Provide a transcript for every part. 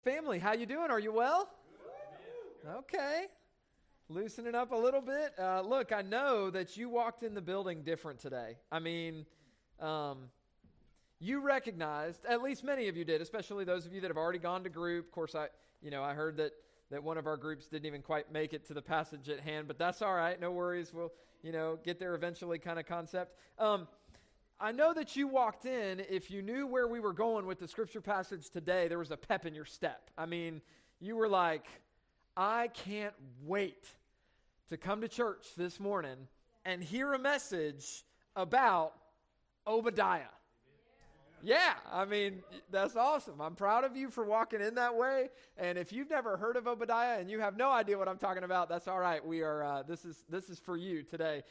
Family, how you doing? Are you well? Okay. Loosening up a little bit. Look, I know that you walked in the building different today. I mean, you recognized, at least many of you did, especially those of you that have already gone to group. Of course, I heard that one of our groups didn't even quite make it to the passage at hand, but that's all right. No worries. We'll, get there eventually kind of concept. I know that you walked in, if you knew where we were going with the scripture passage today, there was a pep in your step. I mean, you were like, I can't wait to come to church this morning and hear a message about Obadiah. Yeah, I mean, that's awesome. I'm proud of you for walking in that way. And if you've never heard of Obadiah and you have no idea what I'm talking about, that's all right. We are. This is for you today.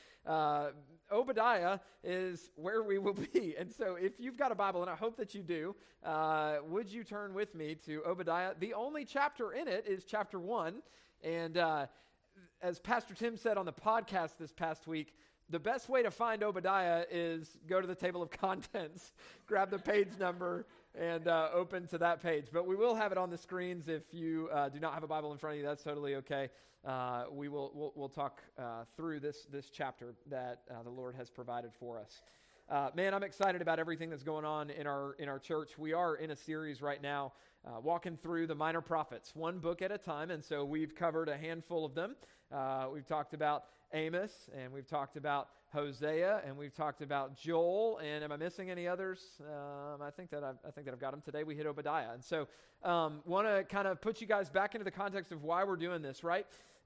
Obadiah is where we will be. And so if you've got a Bible, and I hope that you do, would you turn with me to Obadiah? The only chapter in it is chapter 1. And as Pastor Tim said on the podcast this past week, the best way to find Obadiah is go to the table of contents, grab the page number, and open to that page. But we will have it on the screens. If you do not have a Bible in front of you, that's totally okay. We'll talk through this chapter that the Lord has provided for us. Man, I'm excited about everything that's going on in our church. We are in a series right now, walking through the minor prophets, one book at a time, and so we've covered a handful of them. We've talked about Amos, and we've talked about Hosea, and we've talked about Joel, and am I missing any others? I think that I've got them. Today we hit Obadiah, and so want to kind of put you guys back into the context of why we're doing this, right?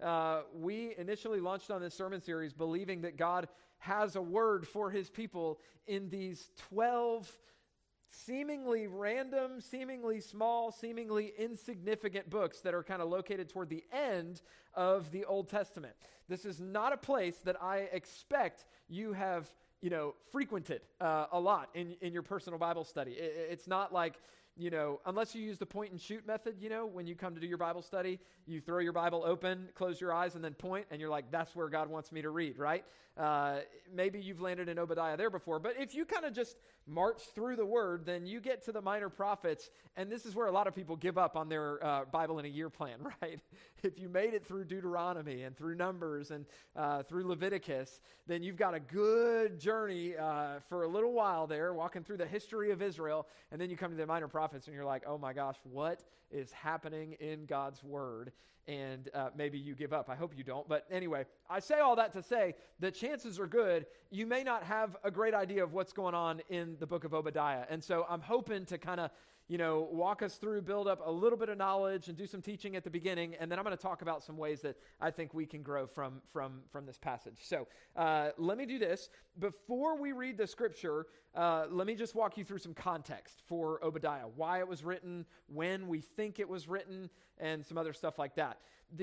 We initially launched on this sermon series believing that God has a word for his people in these 12 seemingly random, seemingly small, seemingly insignificant books that are kind of located toward the end of the Old Testament. This is not a place that I expect you have, frequented a lot in your personal Bible study. It's not like, unless you use the point and shoot method, when you come to do your Bible study, you throw your Bible open, close your eyes, and then point, and you're like, that's where God wants me to read, right? Maybe you've landed in Obadiah there before, but if you kind of just march through the word, then you get to the minor prophets, and this is where a lot of people give up on their Bible in a year plan, right? If you made it through Deuteronomy and through Numbers and through Leviticus, then you've got a good journey for a little while there, walking through the history of Israel, and then you come to the minor prophets, and you're like, oh my gosh, what is happening in God's word? And maybe you give up. I hope you don't. But anyway, I say all that to say the chances are good you may not have a great idea of what's going on in the book of Obadiah. And so I'm hoping to kind of, walk us through, build up a little bit of knowledge and do some teaching at the beginning. And then I'm going to talk about some ways that I think we can grow from this passage. So let me do this. Before we read the scripture, let me just walk you through some context for Obadiah, why it was written, when we think it was written, and some other stuff like that.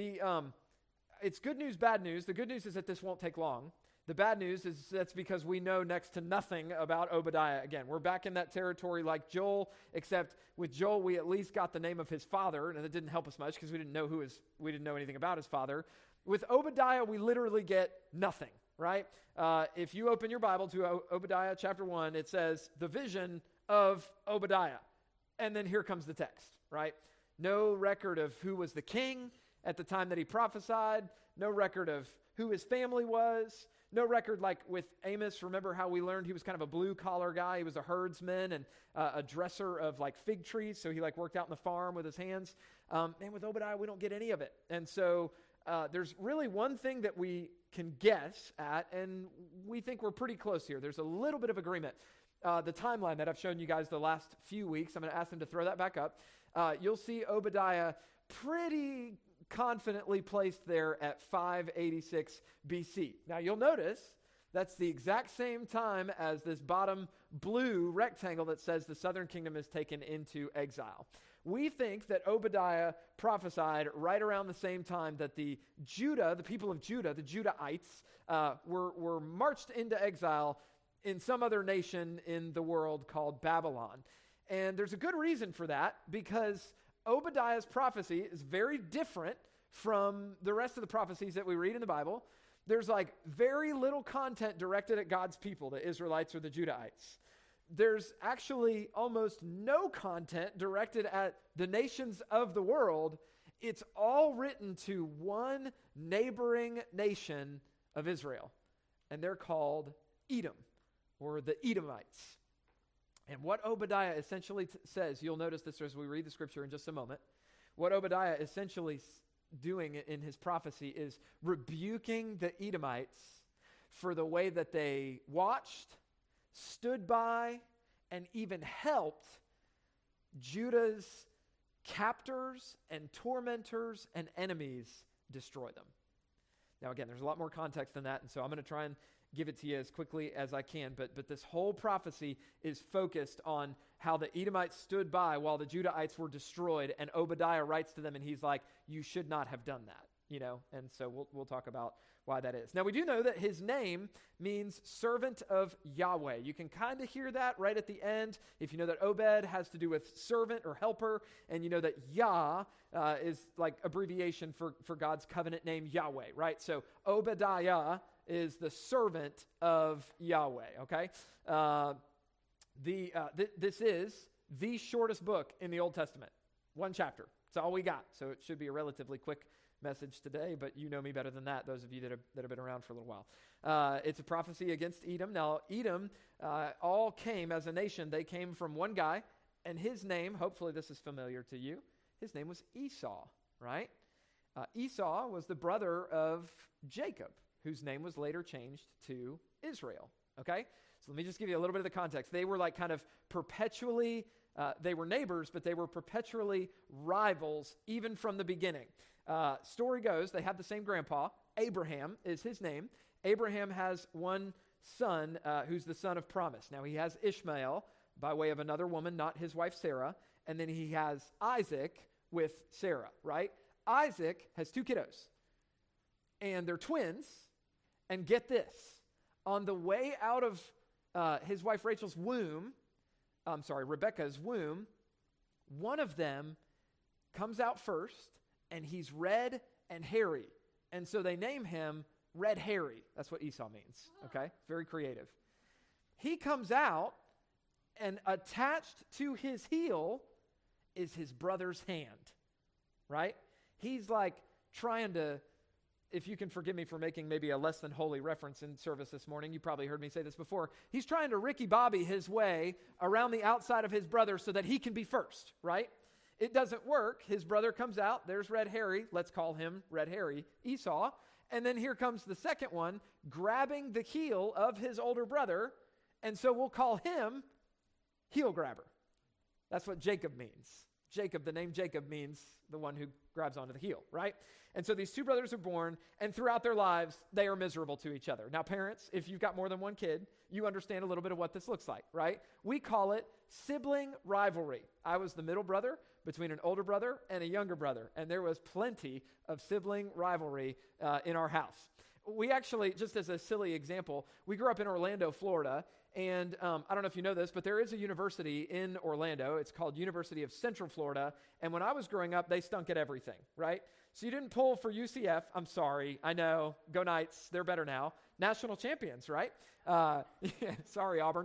It's good news, bad news. The good news is that this won't take long. The bad news is that's because we know next to nothing about Obadiah. Again, we're back in that territory like Joel, except with Joel we at least got the name of his father, and it didn't help us much because we didn't know anything about his father. With Obadiah, we literally get nothing, right? If you open your Bible to Obadiah chapter 1, it says the vision of Obadiah, and then here comes the text, right? No record of who was the king at the time that he prophesied, no record of who his family was, no record like with Amos. Remember how we learned he was kind of a blue-collar guy. He was a herdsman and a dresser of like fig trees, so he like worked out in the farm with his hands. And with Obadiah, we don't get any of it. And so there's really one thing that we can guess at, and we think we're pretty close here. There's a little bit of agreement. The timeline that I've shown you guys the last few weeks, I'm going to ask them to throw that back up. You'll see Obadiah pretty confidently placed there at 586 BC. Now you'll notice that's the exact same time as this bottom blue rectangle that says the southern kingdom is taken into exile. We think that Obadiah prophesied right around the same time that the people of Judah, the Judahites, were marched into exile in some other nation in the world called Babylon. And there's a good reason for that, because Obadiah's prophecy is very different from the rest of the prophecies that we read in the Bible. There's like very little content directed at God's people, the Israelites or the Judahites. there's actually almost no content directed at the nations of the world. It's all written to one neighboring nation of Israel, and they're called Edom, or the Edomites. And what Obadiah essentially says, you'll notice this as we read the scripture in just a moment, what Obadiah essentially doing in his prophecy is rebuking the Edomites for the way that they watched, stood by, and even helped Judah's captors and tormentors and enemies destroy them. Now, again, there's a lot more context than that, and so I'm going to try and give it to you as quickly as I can, but this whole prophecy is focused on how the Edomites stood by while the Judahites were destroyed, and Obadiah writes to them, and he's like, you should not have done that, and so we'll talk about why that is. Now, we do know that his name means servant of Yahweh. You can kind of hear that right at the end. If you know that Obed has to do with servant or helper, and you know that Yah is like abbreviation for God's covenant name, Yahweh, right? So Obadiah is the servant of Yahweh, okay? This is the shortest book in the Old Testament. One chapter. It's all we got. So it should be a relatively quick message today, but you know me better than that, those of you that have been around for a little while. It's a prophecy against Edom. Now, Edom all came as a nation. They came from one guy, and his name, hopefully this is familiar to you, his name was Esau, right? Esau was the brother of Jacob, whose name was later changed to Israel, okay? So let me just give you a little bit of the context. They were like kind of perpetually, they were neighbors, but they were perpetually rivals even from the beginning. Story goes, they had the same grandpa. Abraham is his name. Abraham has one son who's the son of promise. Now, he has Ishmael by way of another woman, not his wife Sarah, and then he has Isaac with Sarah, right? Isaac has two kiddos, and they're twins, and get this, on the way out of his wife Rachel's womb, Rebekah's womb, one of them comes out first, and he's red and hairy. And so they name him Red Harry. That's what Esau means, okay? Very creative. He comes out, and attached to his heel is his brother's hand, right? He's like trying to, if you can forgive me for making maybe a less than holy reference in service this morning, you probably heard me say this before. He's trying to Ricky Bobby his way around the outside of his brother so that he can be first, right? It doesn't work. His brother comes out. There's Red Harry. Let's call him Red Harry, Esau. And then here comes the second one, grabbing the heel of his older brother. And so we'll call him heel grabber. That's what Jacob means. Jacob, the name Jacob means the one who grabs onto the heel, right? And so these two brothers are born, and throughout their lives, they are miserable to each other. Now, parents, if you've got more than one kid, you understand a little bit of what this looks like, right? We call it sibling rivalry. I was the middle brother between an older brother and a younger brother, and there was plenty of sibling rivalry in our house. We actually, just as a silly example, we grew up in Orlando, Florida, and I don't know if you know this, but there is a university in Orlando. It's called University of Central Florida, and when I was growing up, they stunk at everything, right? So you didn't pull for UCF. I'm sorry. I know. Go Knights. They're better now. National champions, right? Sorry, Auburn.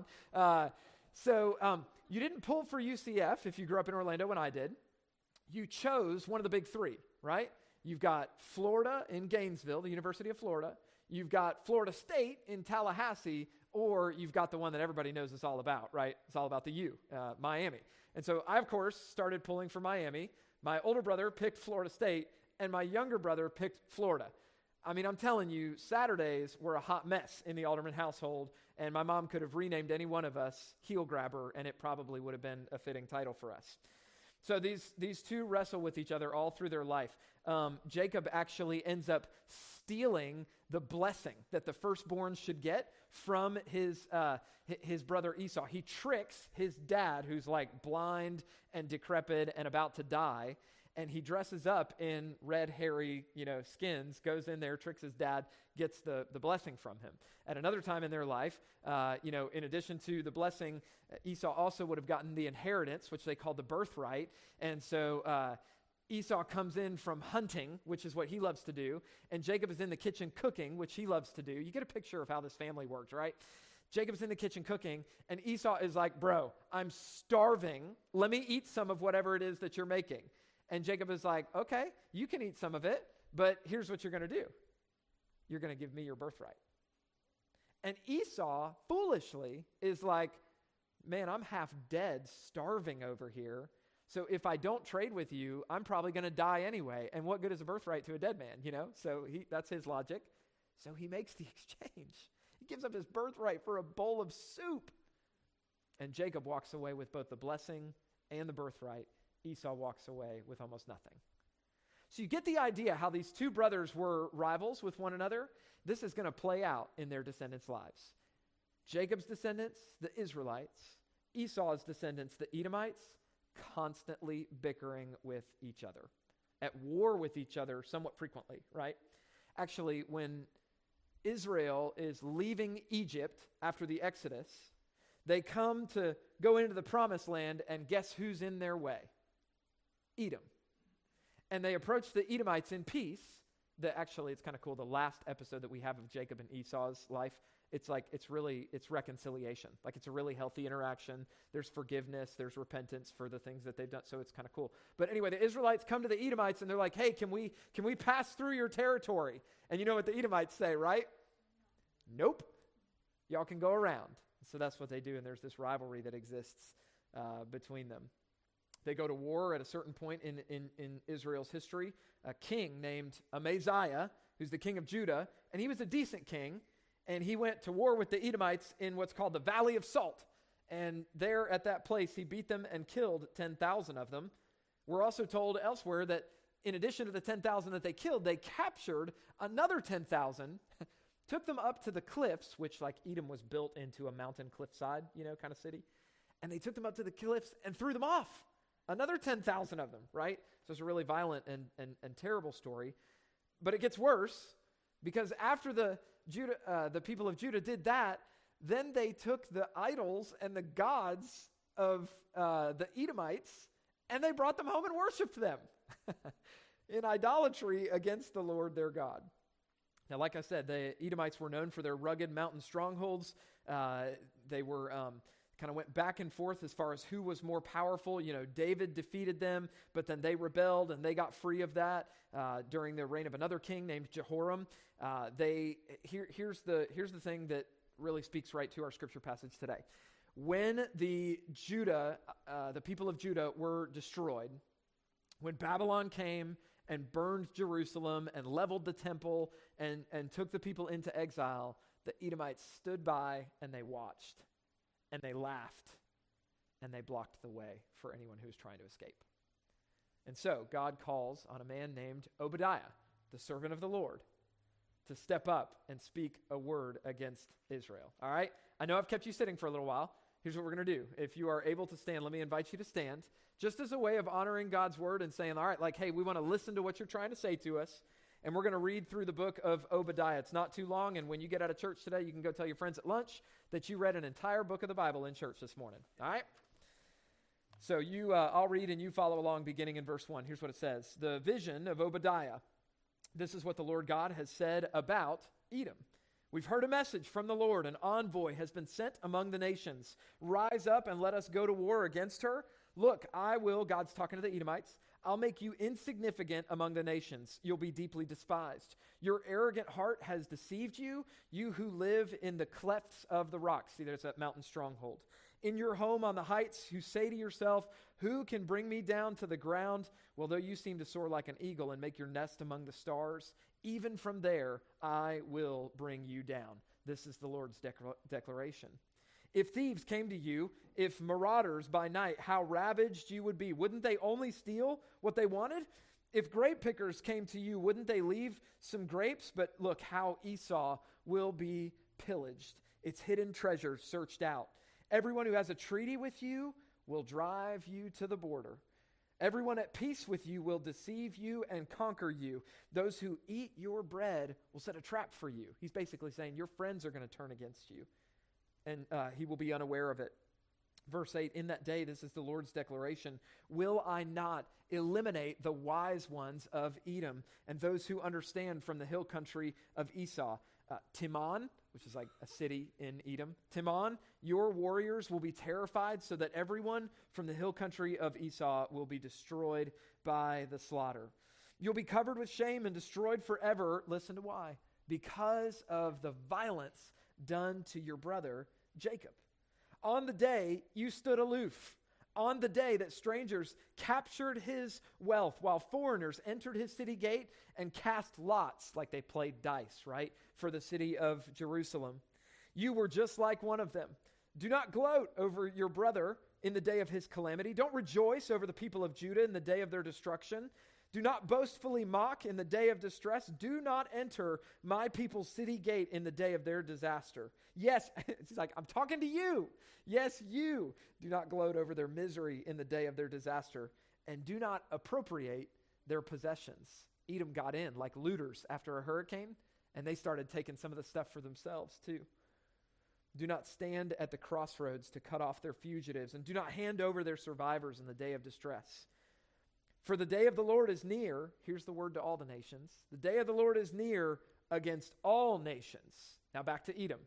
So you didn't pull for UCF if you grew up in Orlando when I did. You chose one of the big three, right? You've got Florida in Gainesville, the University of Florida. You've got Florida State in Tallahassee, or you've got the one that everybody knows it's all about, right? It's all about the U, Miami. And so I, of course, started pulling for Miami. My older brother picked Florida State, and my younger brother picked Florida. I mean, I'm telling you, Saturdays were a hot mess in the Alderman household, and my mom could have renamed any one of us Heel Grabber, and it probably would have been a fitting title for us. So these two wrestle with each other all through their life. Jacob actually ends up stealing the blessing that the firstborn should get from his brother Esau. He tricks his dad, who's like blind and decrepit and about to die, and he dresses up in red, hairy, skins, goes in there, tricks his dad, gets the blessing from him. At another time in their life, in addition to the blessing, Esau also would have gotten the inheritance, which they called the birthright. And so Esau comes in from hunting, which is what he loves to do, and Jacob is in the kitchen cooking, which he loves to do. You get a picture of how this family worked, right? Jacob's in the kitchen cooking, and Esau is like, bro, I'm starving. Let me eat some of whatever it is that you're making. And Jacob is like, okay, you can eat some of it, but here's what you're going to do. You're going to give me your birthright. And Esau, foolishly, is like, man, I'm half dead, starving over here. So if I don't trade with you, I'm probably going to die anyway. And what good is a birthright to a dead man, you know? So that's his logic. So he makes the exchange. He gives up his birthright for a bowl of soup. And Jacob walks away with both the blessing and the birthright. Esau walks away with almost nothing. So you get the idea how these two brothers were rivals with one another. This is going to play out in their descendants' lives. Jacob's descendants, the Israelites. Esau's descendants, the Edomites, constantly bickering with each other, at war with each other somewhat frequently, right? Actually, when Israel is leaving Egypt after the Exodus, they come to go into the promised land, and guess who's in their way? Edom. And they approach the Edomites in peace. Actually, it's kind of cool. The last episode that we have of Jacob and Esau's life, it's reconciliation. Like, it's a really healthy interaction. There's forgiveness. There's repentance for the things that they've done. So it's kind of cool. But anyway, the Israelites come to the Edomites, and they're like, hey, can we pass through your territory? And you know what the Edomites say, right? Nope. Y'all can go around. So that's what they do, and there's this rivalry that exists between them. They go to war at a certain point in Israel's history. A king named Amaziah, who's the king of Judah, and he was a decent king, and he went to war with the Edomites in what's called the Valley of Salt. And there at that place, he beat them and killed 10,000 of them. We're also told elsewhere that in addition to the 10,000 that they killed, they captured another 10,000, took them up to the cliffs, which like Edom was built into a mountain cliffside, kind of city. And they took them up to the cliffs and threw them off. Another 10,000 of them, right? So it's a really violent and terrible story. But it gets worse because after the people of Judah did that, then they took the idols and the gods of the Edomites and they brought them home and worshiped them in idolatry against the Lord their God. Now, like I said, the Edomites were known for their rugged mountain strongholds. They were kind of went back and forth as far as who was more powerful. David defeated them, but then they rebelled and they got free of that during the reign of another king named Jehoram. Here's the thing that really speaks right to our scripture passage today. When the people of Judah were destroyed, when Babylon came and burned Jerusalem and leveled the temple and took the people into exile, the Edomites stood by and they watched. And they laughed, and they blocked the way for anyone who was trying to escape. And so God calls on a man named Obadiah, the servant of the Lord, to step up and speak a word against Israel. All right? I know I've kept you sitting for a little while. Here's what we're going to do. If you are able to stand, let me invite you to stand, just as a way of honoring God's word and saying, all right, like, hey, we want to listen to what you're trying to say to us. And we're going to read through the book of Obadiah. It's not too long, and when you get out of church today, you can go tell your friends at lunch that you read an entire book of the Bible in church this morning. All right? So I'll read and you follow along beginning in verse 1. Here's what it says. The vision of Obadiah. This is what the Lord God has said about Edom. We've heard a message from the Lord. An envoy has been sent among the nations. Rise up and let us go to war against her. Look, God's talking to the Edomites, I'll make you insignificant among the nations. You'll be deeply despised. Your arrogant heart has deceived you, you who live in the clefts of the rocks. See, there's that mountain stronghold. In your home on the heights, who say to yourself, who can bring me down to the ground? Well, though you seem to soar like an eagle and make your nest among the stars, even from there I will bring you down. This is the Lord's declaration. If thieves came to you, if marauders by night, how ravaged you would be. Wouldn't they only steal what they wanted? If grape pickers came to you, wouldn't they leave some grapes? But look how Esau will be pillaged, its hidden treasure searched out. Everyone who has a treaty with you will drive you to the border. Everyone at peace with you will deceive you and conquer you. Those who eat your bread will set a trap for you. He's basically saying your friends are going to turn against you. And he will be unaware of it. Verse 8, in that day, this is the Lord's declaration, will I not eliminate the wise ones of Edom and those who understand from the hill country of Esau? Timon, which is like a city in Edom. Timon, your warriors will be terrified so that everyone from the hill country of Esau will be destroyed by the slaughter. You'll be covered with shame and destroyed forever. Listen to why. Because of the violence done to your brother Jacob. On the day you stood aloof, on the day that strangers captured his wealth while foreigners entered his city gate and cast lots like they played dice, right, for the city of Jerusalem. You were just like one of them. Do not gloat over your brother in the day of his calamity. Don't rejoice over the people of Judah in the day of their destruction. Do not boastfully mock in the day of distress. Do not enter my people's city gate in the day of their disaster. Yes, it's like, I'm talking to you. Yes, you. Do not gloat over their misery in the day of their disaster. And do not appropriate their possessions. Edom got in like looters after a hurricane, and they started taking some of the stuff for themselves too. Do not stand at the crossroads to cut off their fugitives, and do not hand over their survivors in the day of distress. For the day of the Lord is near. Here's the word to all the nations. The day of the Lord is near against all nations. Now back to Edom.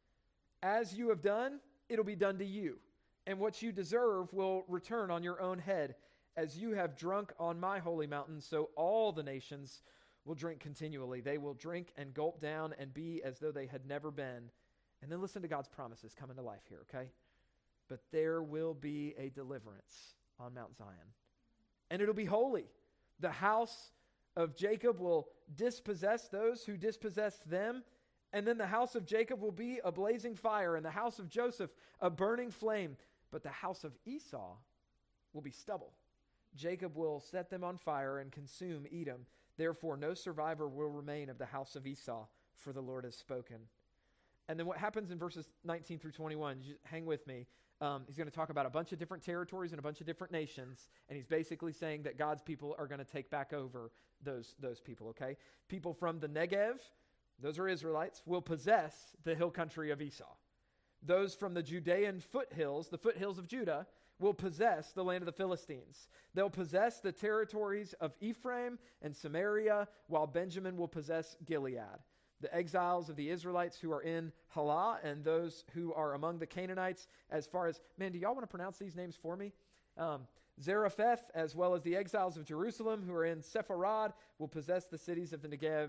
As you have done, it'll be done to you. And what you deserve will return on your own head. As you have drunk on my holy mountain, so all the nations will drink continually. They will drink and gulp down and be as though they had never been. And then listen to God's promises coming to life here, okay? But there will be a deliverance on Mount Zion. And it'll be holy. The house of Jacob will dispossess those who dispossess them. And then the house of Jacob will be a blazing fire, and the house of Joseph a burning flame. But the house of Esau will be stubble. Jacob will set them on fire and consume Edom. Therefore, no survivor will remain of the house of Esau, for the Lord has spoken. And then what happens in verses 19 through 21, just hang with me. He's going to talk about a bunch of different territories and a bunch of different nations, and he's basically saying that God's people are going to take back over those people, okay? People from the Negev, those are Israelites, will possess the hill country of Esau. Those from the Judean foothills, the foothills of Judah, will possess the land of the Philistines. They'll possess the territories of Ephraim and Samaria, while Benjamin will possess Gilead. The exiles of the Israelites who are in Halah and those who are among the Canaanites, as far as, man, do y'all want to pronounce these names for me? Zarephath, as well as the exiles of Jerusalem who are in Sepharad, will possess the cities of the Negev.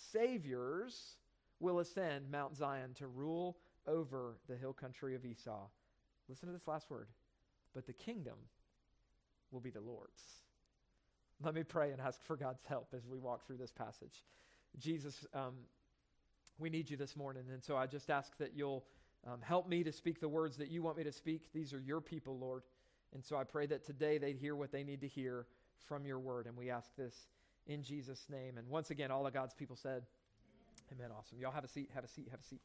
Saviors will ascend Mount Zion to rule over the hill country of Esau. Listen to this last word. But the kingdom will be the Lord's. Let me pray and ask for God's help as we walk through this passage. Jesus, we need you this morning, and so I just ask that you'll help me to speak the words that you want me to speak. These are your people, Lord, and so I pray that today they'd hear what they need to hear from your word, and we ask this in Jesus' name. And once again, all of God's people said, amen. Awesome. Y'all have a seat, have a seat, have a seat.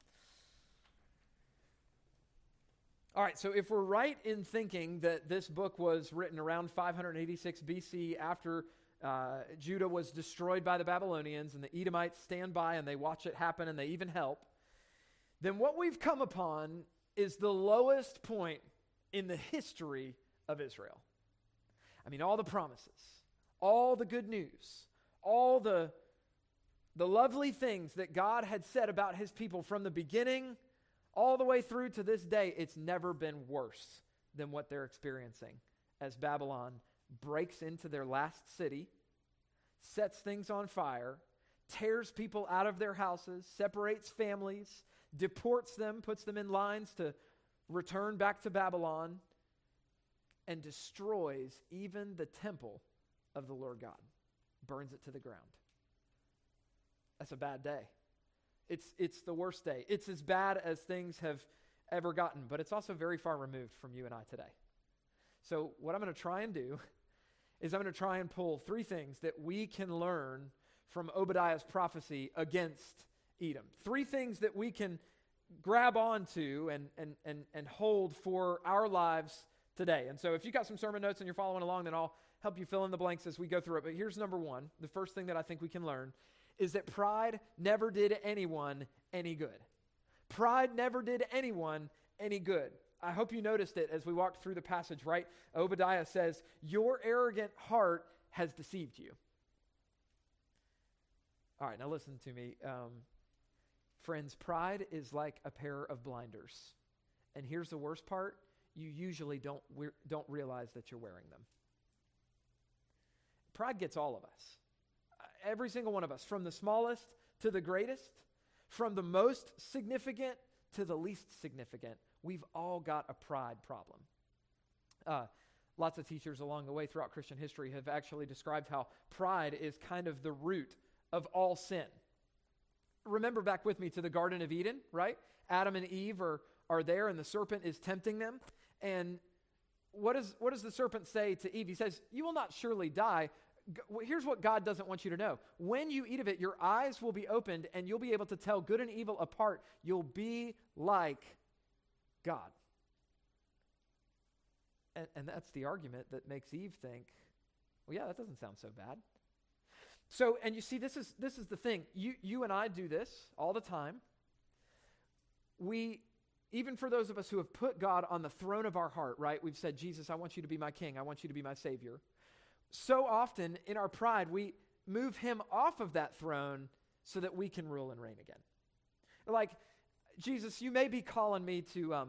All right, so if we're right in thinking that this book was written around 586 BC after Judah was destroyed by the Babylonians, and the Edomites stand by and they watch it happen and they even help, then what we've come upon is the lowest point in the history of Israel. I mean, all the promises, all the good news, all the lovely things that God had said about his people from the beginning all the way through to this day, it's never been worse than what they're experiencing as Babylon breaks into their last city, sets things on fire, tears people out of their houses, separates families, deports them, puts them in lines to return back to Babylon, and destroys even the temple of the Lord God, burns it to the ground. That's a bad day. It's the worst day. It's as bad as things have ever gotten, but it's also very far removed from you and I today. So what I'm going to try and do is I'm going to try and pull three things that we can learn from Obadiah's prophecy against Edom. Three things that we can grab onto and hold for our lives today. And so if you got some sermon notes and you're following along, then I'll help you fill in the blanks as we go through it. But here's number one. The first thing that I think we can learn is that pride never did anyone any good. Pride never did anyone any good. I hope you noticed it as we walked through the passage, right? Obadiah says, your arrogant heart has deceived you. All right, now listen to me. Friends, pride is like a pair of blinders. And here's the worst part. You usually don't realize that you're wearing them. Pride gets all of us. Every single one of us, from the smallest to the greatest, from the most significant to the least significant, we've all got a pride problem. Lots of teachers along the way throughout Christian history have actually described how pride is kind of the root of all sin. Remember back with me to the Garden of Eden, right? Adam and Eve are there, and the serpent is tempting them. And what does the serpent say to Eve? He says, "You will not surely die." Here's what God doesn't want you to know. When you eat of it, your eyes will be opened, and you'll be able to tell good and evil apart. You'll be like God. And that's the argument that makes Eve think, well, yeah, that doesn't sound so bad. So, and you see, this is the thing. You and I do this all the time. Even for those of us who have put God on the throne of our heart, right? We've said, Jesus, I want you to be my king. I want you to be my savior. So often in our pride, we move him off of that throne so that we can rule and reign again. Like, Jesus, you may be calling me to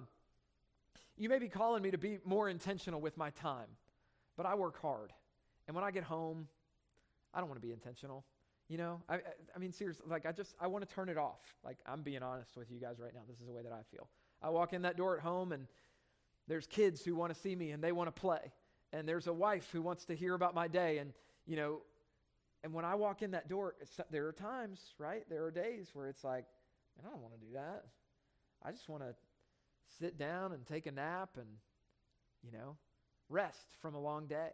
be more intentional with my time, but I work hard. And when I get home, I don't want to be intentional. You know, I mean, seriously, like I want to turn it off. Like, I'm being honest with you guys right now. This is the way that I feel. I walk in that door at home and there's kids who want to see me and they want to play. And there's a wife who wants to hear about my day. And, you know, and when I walk in that door, there are times, right? There are days where it's like, I don't want to do that. I just want to sit down and take a nap and, you know, rest from a long day.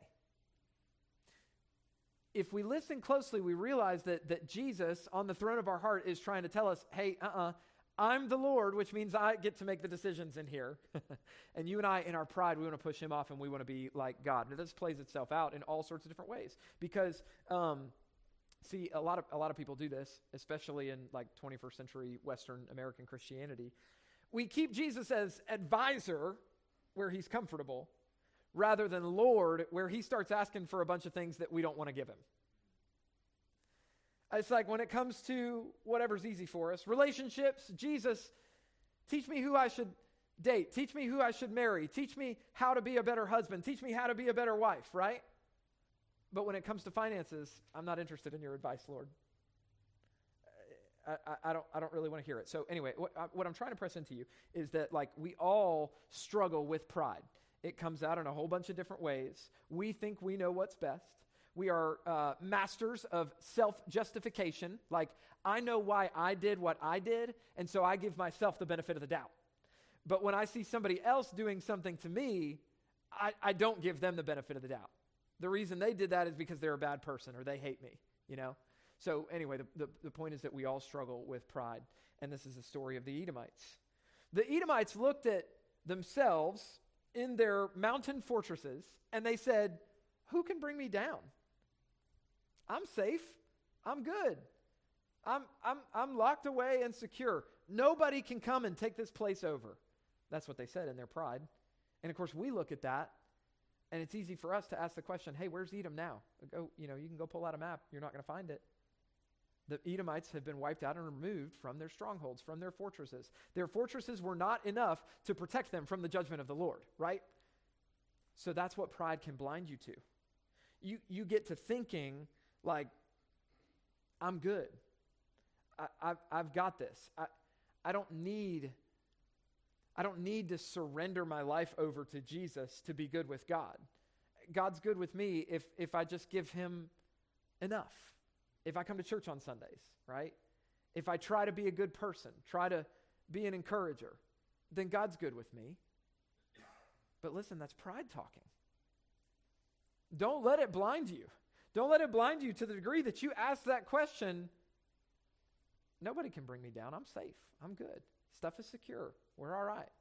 If we listen closely, we realize that Jesus on the throne of our heart is trying to tell us, hey, I'm the Lord, which means I get to make the decisions in here. And you and I, in our pride, we want to push him off and we want to be like God. And this plays itself out in all sorts of different ways. Because, see, a lot of people do this, especially in like 21st century Western American Christianity. We keep Jesus as advisor where he's comfortable, rather than Lord, where he starts asking for a bunch of things that we don't want to give him. It's like when it comes to whatever's easy for us, relationships, Jesus, teach me who I should date. Teach me who I should marry. Teach me how to be a better husband. Teach me how to be a better wife, right? But when it comes to finances, I'm not interested in your advice, Lord. I don't really want to hear it. So anyway, what I'm trying to press into you is that like we all struggle with pride. It comes out in a whole bunch of different ways. We think we know what's best. We are masters of self-justification. Like, I know why I did what I did, and so I give myself the benefit of the doubt. But when I see somebody else doing something to me, I don't give them the benefit of the doubt. The reason they did that is because they're a bad person or they hate me, you know? So anyway, the point is that we all struggle with pride, and this is the story of the Edomites. The Edomites looked at themselves in their mountain fortresses, and they said, who can bring me down? I'm safe. I'm good. I'm locked away and secure. Nobody can come and take this place over. That's what they said in their pride. And of course, we look at that, and it's easy for us to ask the question, hey, where's Edom now? You can go pull out a map. You're not going to find it. The Edomites have been wiped out and removed from their strongholds, from their fortresses. Their fortresses were not enough to protect them from the judgment of the Lord, right? So that's what pride can blind you to. You get to thinking like, I'm good. I've got this. I don't need to surrender my life over to Jesus to be good with God. God's good with me if I just give him enough. If I come to church on Sundays, right? If I try to be a good person, try to be an encourager, then God's good with me. But listen, that's pride talking. Don't let it blind you. Don't let it blind you to the degree that you ask that question, nobody can bring me down. I'm safe. I'm good. Stuff is secure. We're all right.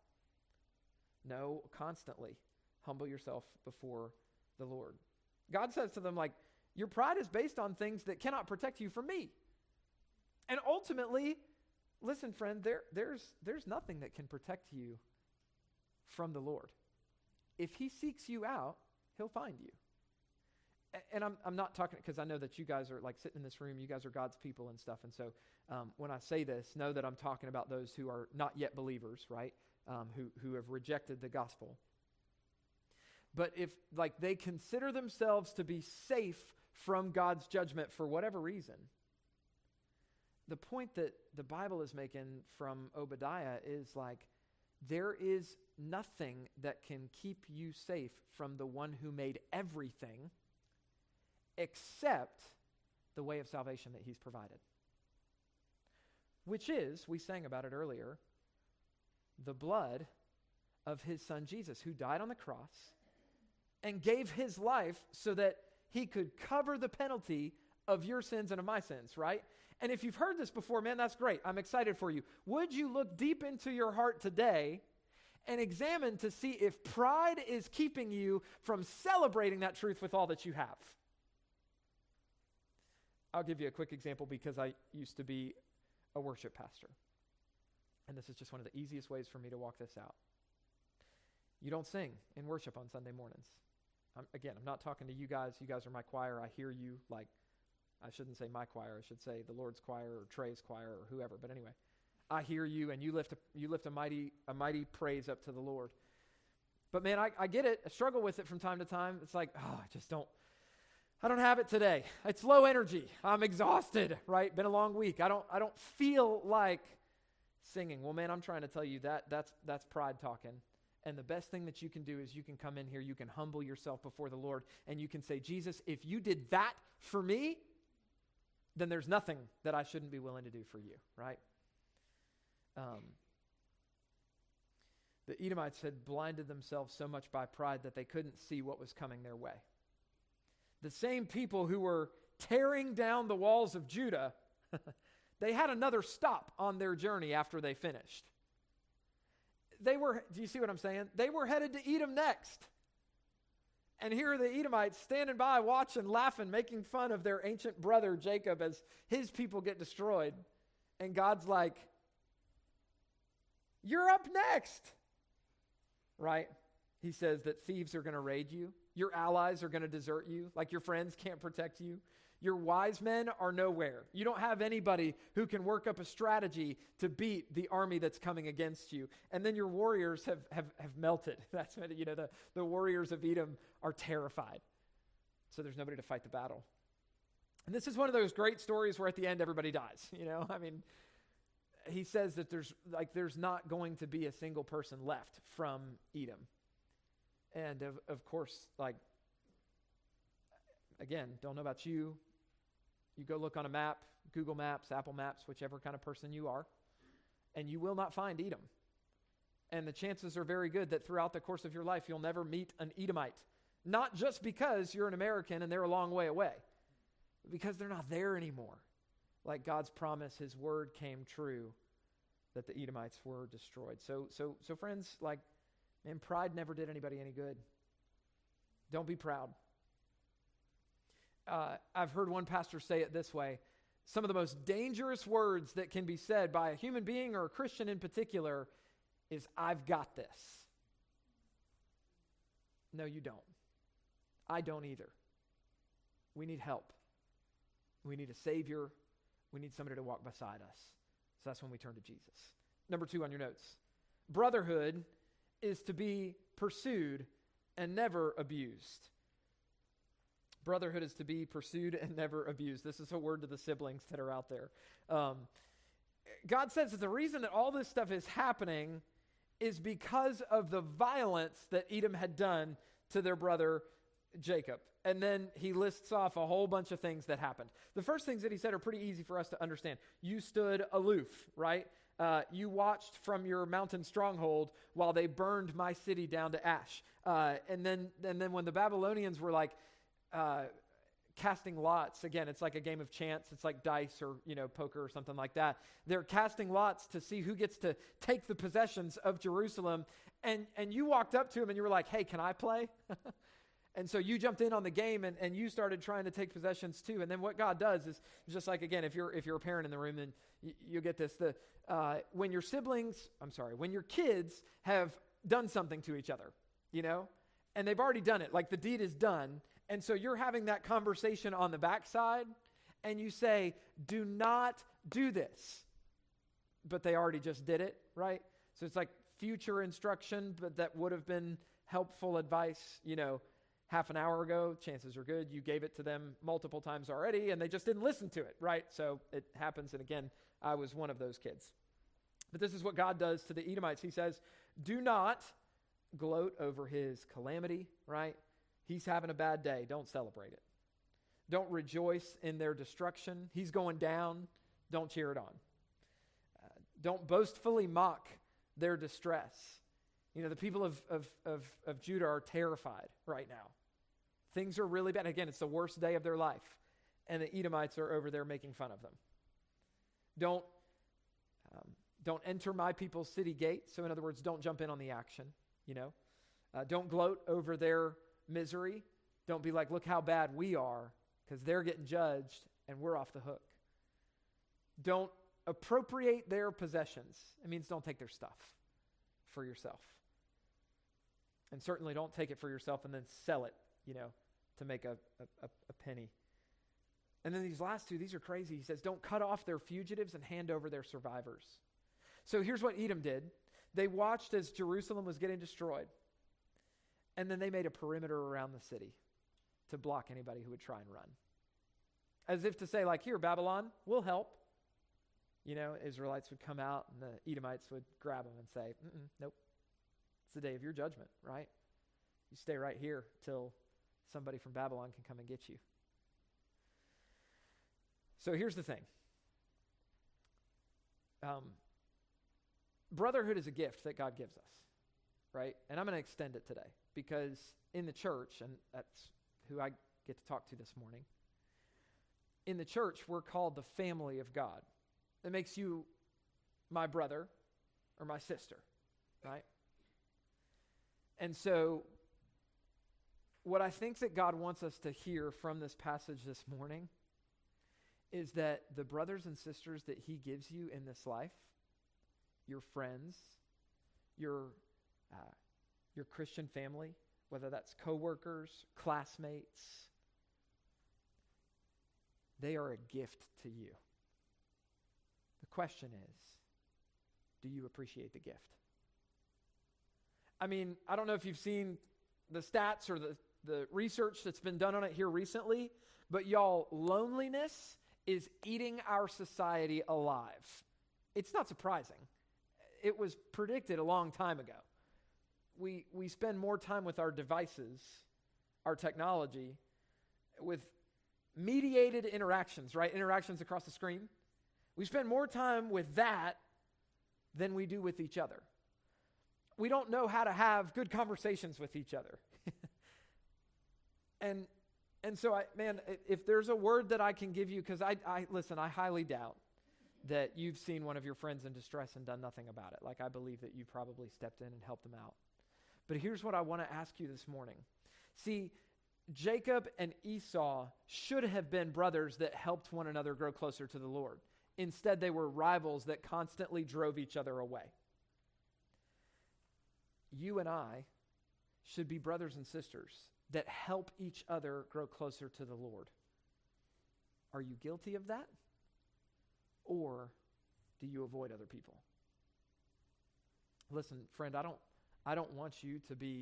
No, constantly humble yourself before the Lord. God says to them, like, your pride is based on things that cannot protect you from me. And ultimately, listen, friend, there's nothing that can protect you from the Lord. If he seeks you out, he'll find you. And I'm not talking, because I know that you guys are like sitting in this room, you guys are God's people and stuff. And so when I say this, know that I'm talking about those who are not yet believers, right? Who have rejected the gospel. But if like they consider themselves to be safe from God's judgment for whatever reason, the point that the Bible is making from Obadiah is like, there is nothing that can keep you safe from the one who made everything except the way of salvation that he's provided. Which is, we sang about it earlier, the blood of his son Jesus, who died on the cross and gave his life so that he could cover the penalty of your sins and of my sins, right? And if you've heard this before, man, that's great. I'm excited for you. Would you look deep into your heart today and examine to see if pride is keeping you from celebrating that truth with all that you have? I'll give you a quick example because I used to be a worship pastor. And this is just one of the easiest ways for me to walk this out. You don't sing in worship on Sunday mornings. I'm not talking to you guys. You guys are my choir. I hear you. Like, I shouldn't say my choir. I should say the Lord's choir or Trey's choir or whoever. But anyway, I hear you, and you lift a mighty praise up to the Lord. But man, I get it. I struggle with it from time to time. It's like, I don't have it today. It's low energy. I'm exhausted, right? Been a long week. I don't feel like singing. Well, man, I'm trying to tell you that's pride talking. And the best thing that you can do is you can come in here, you can humble yourself before the Lord, and you can say, Jesus, if you did that for me, then there's nothing that I shouldn't be willing to do for you, right? The Edomites had blinded themselves so much by pride that they couldn't see what was coming their way. The same people who were tearing down the walls of Judah, they had another stop on their journey after they finished. Do you see what I'm saying? They were headed to Edom next. And here are the Edomites standing by, watching, laughing, making fun of their ancient brother Jacob as his people get destroyed. And God's like, you're up next. Right? He says that thieves are going to raid you. Your allies are going to desert you. Like your friends can't protect you. Your wise men are nowhere. You don't have anybody who can work up a strategy to beat the army that's coming against you. And then your warriors have melted. That's what, the warriors of Edom are terrified. So there's nobody to fight the battle. And this is one of those great stories where at the end everybody dies. He says that there's not going to be a single person left from Edom. And of course, again, don't know about you. You go look on a map, Google Maps, Apple Maps, whichever kind of person you are, and you will not find Edom. And the chances are very good that throughout the course of your life, you'll never meet an Edomite. Not just because you're an American and they're a long way away, but because they're not there anymore. Like God's promise, his word came true that the Edomites were destroyed. So friends, man, pride never did anybody any good. Don't be proud. I've heard one pastor say it this way: some of the most dangerous words that can be said by a human being or a Christian in particular is, I've got this. No, you don't. I don't either. We need help. We need a Savior. We need somebody to walk beside us. So that's when we turn to Jesus. Number 2 on your notes. Brotherhood is to be pursued and never abused. Brotherhood is to be pursued and never abused. This is a word to the siblings that are out there. God says that the reason that all this stuff is happening is because of the violence that Edom had done to their brother Jacob. And then he lists off a whole bunch of things that happened. The first things that he said are pretty easy for us to understand. You stood aloof, right? You watched from your mountain stronghold while they burned my city down to ash. And then when the Babylonians were casting lots, again, it's like a game of chance. It's like dice or, poker or something like that. They're casting lots to see who gets to take the possessions of Jerusalem. And you walked up to him and you were like, hey, can I play? And so you jumped in on the game and you started trying to take possessions too. And then what God does is just like, again, if you're a parent in the room, then you'll get this. When your kids have done something to each other, and they've already done it, like the deed is done, And so you're having that conversation on the backside, and you say, do not do this. But they already just did it, right? So it's like future instruction, but that would have been helpful advice, half an hour ago. Chances are good you gave it to them multiple times already, and they just didn't listen to it, right? So it happens, and again, I was one of those kids. But this is what God does to the Edomites. He says, do not gloat over his calamity, right? He's having a bad day. Don't celebrate it. Don't rejoice in their destruction. He's going down. Don't cheer it on. Don't boastfully mock their distress. The people of Judah are terrified right now. Things are really bad. Again, it's the worst day of their life. And the Edomites are over there making fun of them. Don't enter my people's city gate. So in other words, don't jump in on the action, Don't gloat over their misery. Don't be like, look how bad we are, because they're getting judged and we're off the hook. Don't appropriate their possessions. It means don't take their stuff for yourself. And certainly don't take it for yourself and then sell it, to make a penny. And then these last two, these are crazy. He says, don't cut off their fugitives and hand over their survivors. So here's what Edom did. They watched as Jerusalem was getting destroyed. And then they made a perimeter around the city to block anybody who would try and run. As if to say, like, here, Babylon, we'll help. Israelites would come out and the Edomites would grab them and say, nope, it's the day of your judgment, right? You stay right here till somebody from Babylon can come and get you. So here's the thing. Brotherhood is a gift that God gives us, right? And I'm going to extend it today because in the church, and that's who I get to talk to this morning, in the church, we're called the family of God. That makes you my brother or my sister, right? And so what I think that God wants us to hear from this passage this morning is that the brothers and sisters that he gives you in this life, your friends, your Christian family, whether that's coworkers, classmates, they are a gift to you. The question is, do you appreciate the gift? I mean, I don't know if you've seen the stats or the research that's been done on it here recently, but y'all, loneliness is eating our society alive. It's not surprising. It was predicted a long time ago. We spend more time with our devices, our technology, with mediated interactions, right? Interactions across the screen. We spend more time with that than we do with each other. We don't know how to have good conversations with each other. And so, if there's a word that I can give you, because I highly doubt that you've seen one of your friends in distress and done nothing about it. Like, I believe that you probably stepped in and helped them out. But here's what I want to ask you this morning. See, Jacob and Esau should have been brothers that helped one another grow closer to the Lord. Instead, they were rivals that constantly drove each other away. You and I should be brothers and sisters that help each other grow closer to the Lord. Are you guilty of that? Or do you avoid other people? Listen, friend, I don't want you to be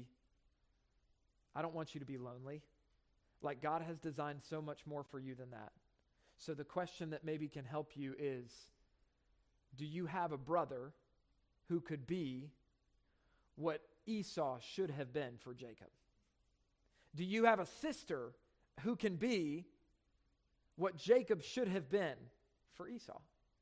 lonely. Like, God has designed so much more for you than that. So the question that maybe can help you is, do you have a brother who could be what Esau should have been for Jacob? Do you have a sister who can be what Jacob should have been for Esau?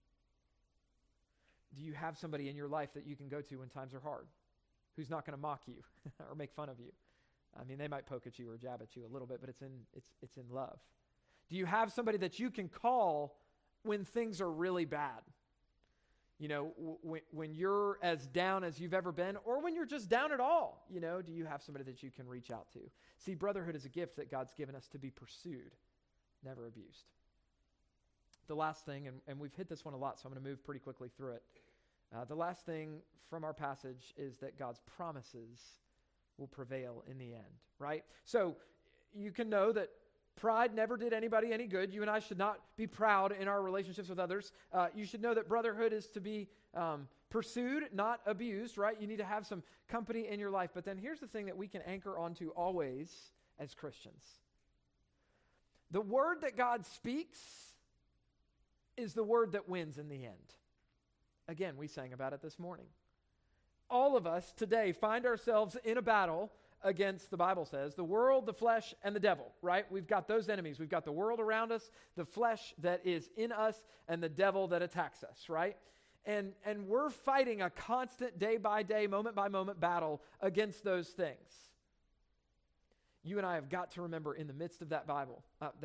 Do you have somebody in your life that you can go to when times are hard, who's not going to mock you or make fun of you? I mean, they might poke at you or jab at you a little bit, but it's in love. Do you have somebody that you can call when things are really bad? You know, when you're as down as you've ever been, or when you're just down at all, you know, do you have somebody that you can reach out to? See, brotherhood is a gift that God's given us to be pursued, never abused. The last thing, and we've hit this one a lot, so I'm going to move pretty quickly through it. The last thing from our passage is that God's promises will prevail in the end, right? So you can know that pride never did anybody any good. You and I should not be proud in our relationships with others. You should know that brotherhood is to be pursued, not abused, right? You need to have some company in your life. But then here's the thing that we can anchor onto always as Christians. The word that God speaks is the word that wins in the end. Again, we sang about it this morning. All of us today find ourselves in a battle against, the Bible says, the world, the flesh, and the devil, right? We've got those enemies. We've got the world around us, the flesh that is in us, and the devil that attacks us, right? And we're fighting a constant day-by-day, moment-by-moment battle against those things. You and I have got to remember in the midst of that battle,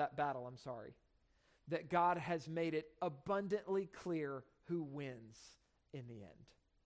that God has made it abundantly clear who wins in the end.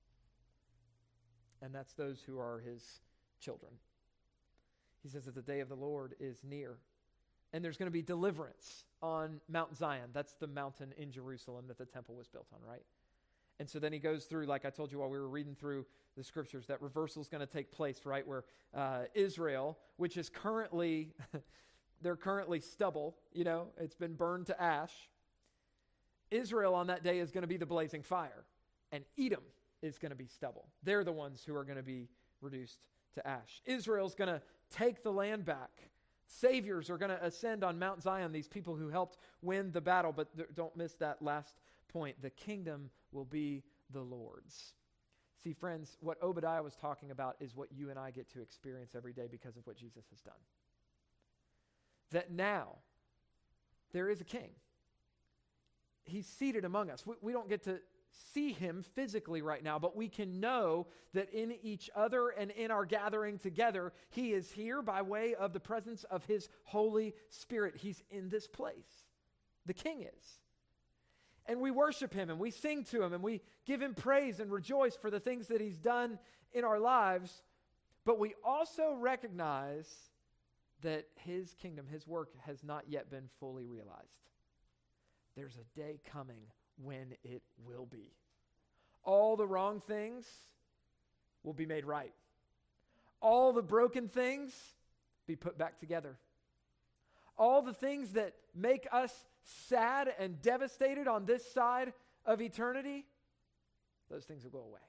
And that's those who are his children. He says that the day of the Lord is near. And there's going to be deliverance on Mount Zion. That's the mountain in Jerusalem that the temple was built on, right? And so then he goes through, like I told you while we were reading through the scriptures, that reversal is going to take place, right? Where Israel, which is currently, they're currently stubble, it's been burned to ash. Israel on that day is going to be the blazing fire. And Edom is going to be stubble. They're the ones who are going to be reduced to ash. Israel's going to take the land back. Saviors are going to ascend on Mount Zion, these people who helped win the battle. But don't miss that last point. The kingdom will be the Lord's. See, friends, what Obadiah was talking about is what you and I get to experience every day because of what Jesus has done. That now there is a king. He's seated among us. We don't get to see him physically right now, but we can know that in each other and in our gathering together, he is here by way of the presence of his Holy Spirit. He's in this place. The king is. And we worship him and we sing to him and we give him praise and rejoice for the things that he's done in our lives. But we also recognize that his kingdom, his work has not yet been fully realized. There's a day coming when it will be. All the wrong things will be made right. All the broken things be put back together. All the things that make us sad and devastated on this side of eternity, those things will go away.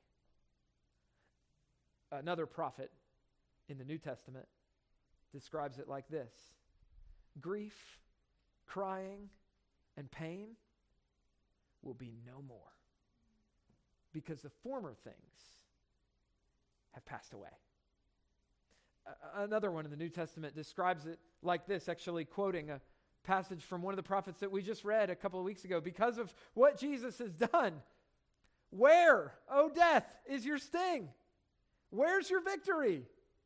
Another prophet in the New Testament describes it like this: grief, crying, and pain will be no more, because the former things have passed away. Another one in the New Testament describes it like this, actually quoting a passage from one of the prophets that we just read a couple of weeks ago. Because of what Jesus has done, where, O death, is your sting? Where's your victory?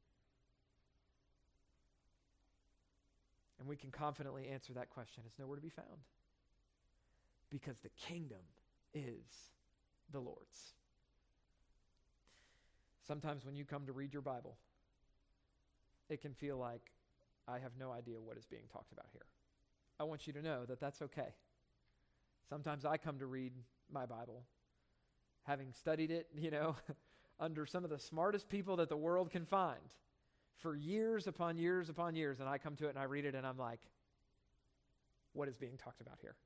And we can confidently answer that question. It's nowhere to be found. Because the kingdom is the Lord's. Sometimes when you come to read your Bible, it can feel like I have no idea what is being talked about here. I want you to know that that's okay. Sometimes I come to read my Bible, having studied it, under some of the smartest people that the world can find for years upon years upon years, and I come to it and I read it and I'm like, what is being talked about here?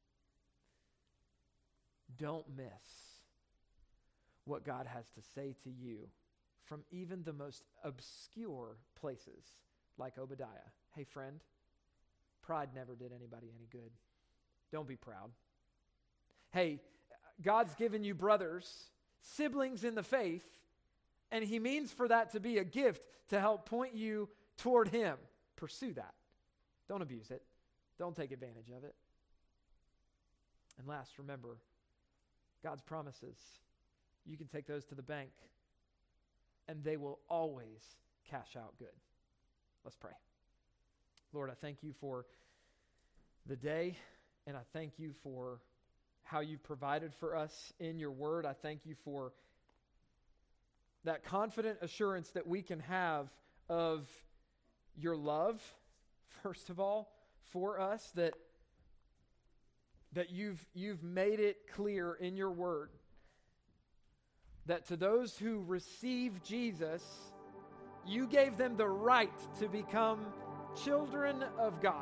Don't miss what God has to say to you from even the most obscure places like Obadiah. Hey, friend, pride never did anybody any good. Don't be proud. Hey, God's given you brothers, siblings in the faith, and he means for that to be a gift to help point you toward him. Pursue that. Don't abuse it. Don't take advantage of it. And last, remember, God's promises, you can take those to the bank, and they will always cash out good. Let's pray. Lord, I thank you for the day, and I thank you for how you've provided for us in your word. I thank you for that confident assurance that we can have of your love, first of all, for us, that you've made it clear in your word that to those who receive Jesus, you gave them the right to become children of God.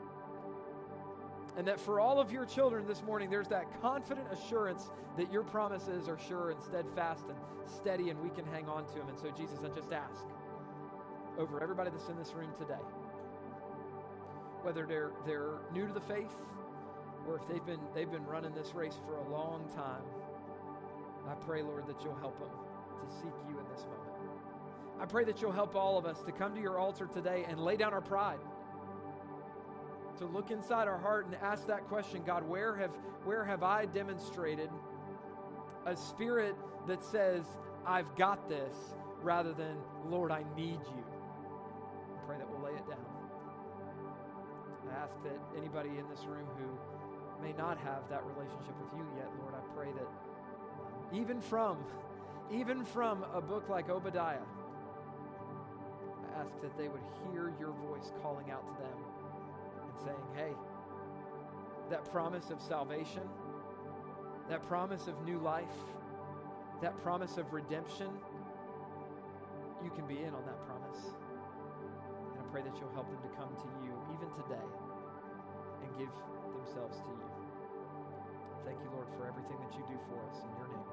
And that for all of your children this morning, there's that confident assurance that your promises are sure and steadfast and steady, and we can hang on to them. And so, Jesus, I just ask over everybody that's in this room today, whether they're new to the faith or if they've been running this race for a long time, I pray, Lord, that you'll help them to seek you in this moment. I pray that you'll help all of us to come to your altar today and lay down our pride, to look inside our heart and ask that question, God, where have I demonstrated a spirit that says, I've got this, rather than, Lord, I need you? I pray that we'll lay it down. I ask that anybody in this room who may not have that relationship with you yet, Lord, I pray that even from a book like Obadiah, I ask that they would hear your voice calling out to them and saying, hey, that promise of salvation, that promise of new life, that promise of redemption, you can be in on that promise. And I pray that you'll help them to come to you even today and give themselves to you. Thank you, Lord, for everything that you do for us. In your name.